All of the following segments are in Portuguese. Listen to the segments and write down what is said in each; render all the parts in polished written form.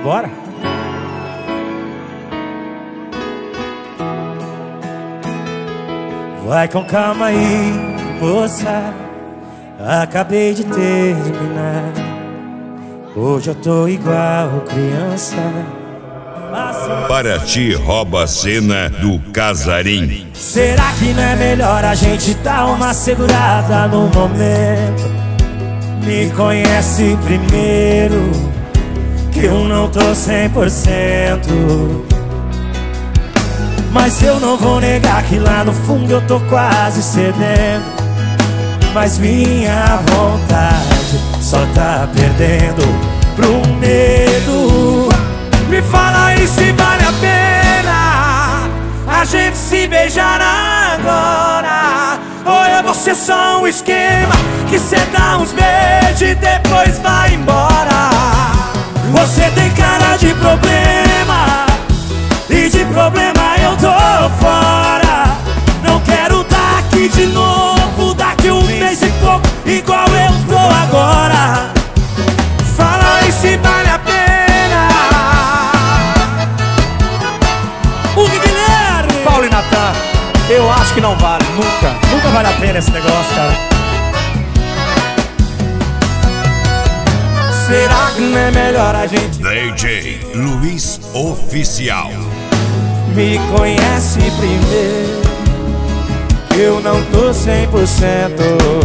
Bora? Vai com calma aí, moça. Acabei de terminar. Hoje eu tô igual criança. Paraty rouba a cena do Casarim. Será que não é melhor a gente dar uma segurada no momento? Me conhece primeiro, que eu não tô 100%. Mas eu não vou negar que lá no fundo eu tô quase cedendo. Mas minha vontade só tá perdendo pro medo. Me fala aí se vale a pena a gente se beijar agora, ou é você só um esquema que cê dá uns beijos e depois vai embora. Você tem cara de problema, e de problema eu tô fora. Não quero tá aqui de novo daqui um mês e pouco, igual eu tô agora. Fala aí se vale a pena. O Guilherme, Paulo e Natan, eu acho que não vale, nunca vale a pena esse negócio, cara. Será que não é melhor a gente... DJ Luiz Oficial. Me conhece primeiro, que eu não tô 100%.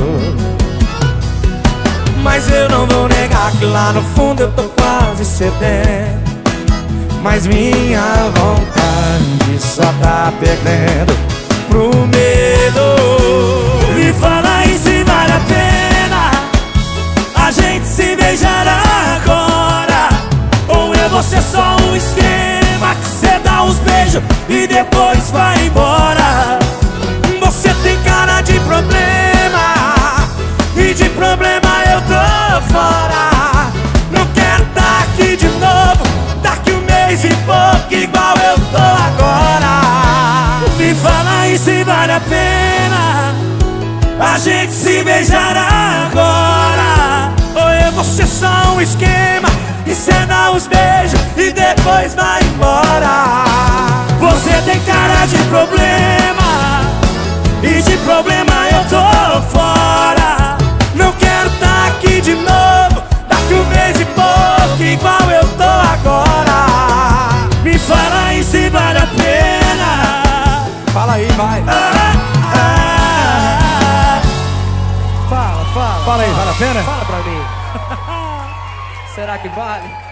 Mas eu não vou negar que lá no fundo eu tô quase cedendo. Mas minha vontade só tá perdendo pro medo. Me fala aí se vale a pena a gente se beijar agora, ou é você só um esquema que cê dá uns beijos e depois vai embora. Você tem cara de problema, e de problema eu tô fora. Não quero tá aqui de novo daqui um mês e pouco, igual eu tô agora. Me fala aí se vale a pena a gente se beijar agora, ou é você só um esquema e cê dá uns beijos e depois vai embora. Você tem cara de problema, e de problema eu tô fora. Não quero tá aqui de novo daqui um mês e pouco, igual eu tô agora. Me fala aí se vale a pena. Fala aí, vai. Fala aí, vale a pena? Fala pra mim. Será que vale?